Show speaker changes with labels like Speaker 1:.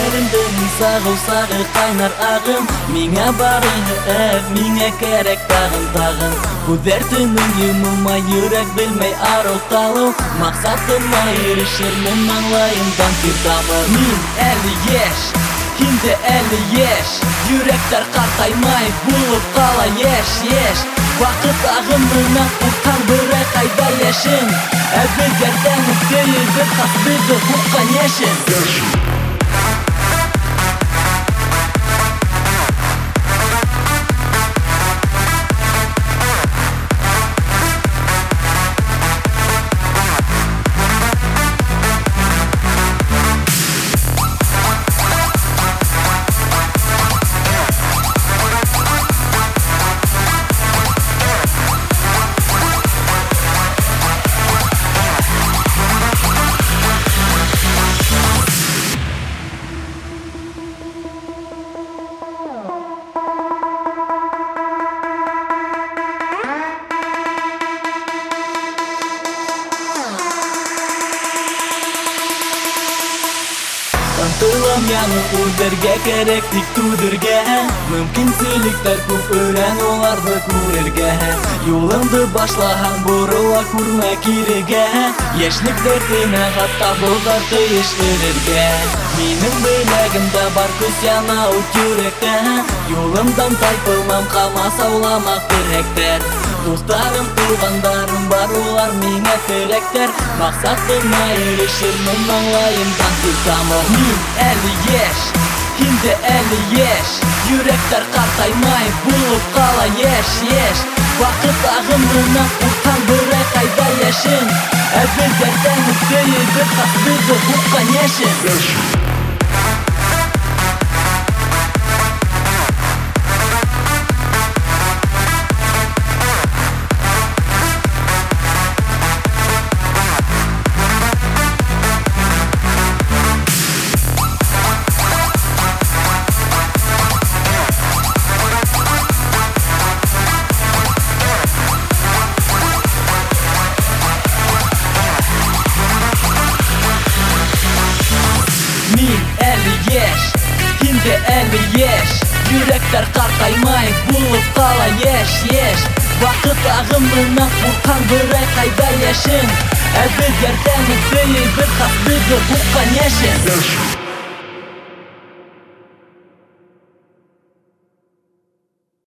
Speaker 1: Күзләреңдән сагы кайнар агым. Миңа бары миңа кирәк тагын. Күзләр төнен йомылма, йөрәк белмәй арылталу. Максатыма ирешермен маңлаемдан тиртамы. Мин әле яшь, инде әле яшь. Йөрәктәр картаймай булып кала яшь. Вакыт агымына уккан бирә кайда яшен. Без ярдәм итәбез, без хакбыз уккан яшен. Тылым яны үлдергә кирәк тик түдергә. Мөмкинчелектәр күп өрән уларны күрергә. Юлыңды башлаган бурыла күрмә кирегә. Яшьлек дәртенә хатта булган тыеш өрергә. Минем беләгемдә бар күз яна ут йөрәктә. Юлымдан тайпылмам, калмас ауламак терәктәр. Дусларым, тугандарым бар, улар миңа терәктәр. Максатыма ирешермен маңлаемдан тиртамы. Мин әле яшь, инде әле яшь. Йөрәктәр картаймай булып кала яшь. Вакыт агымына уккан бирә кайда яшен. Без ярдәм итәбез, без хакбыз уккан яшен. Мин әле яшь, инде әле яшь. Йөрәктәр картаймай булып кала яшь. Вакыт агымына уккан бирә кайда яшен. Без ярдәм итәбез, без хакбыз уккан яшен.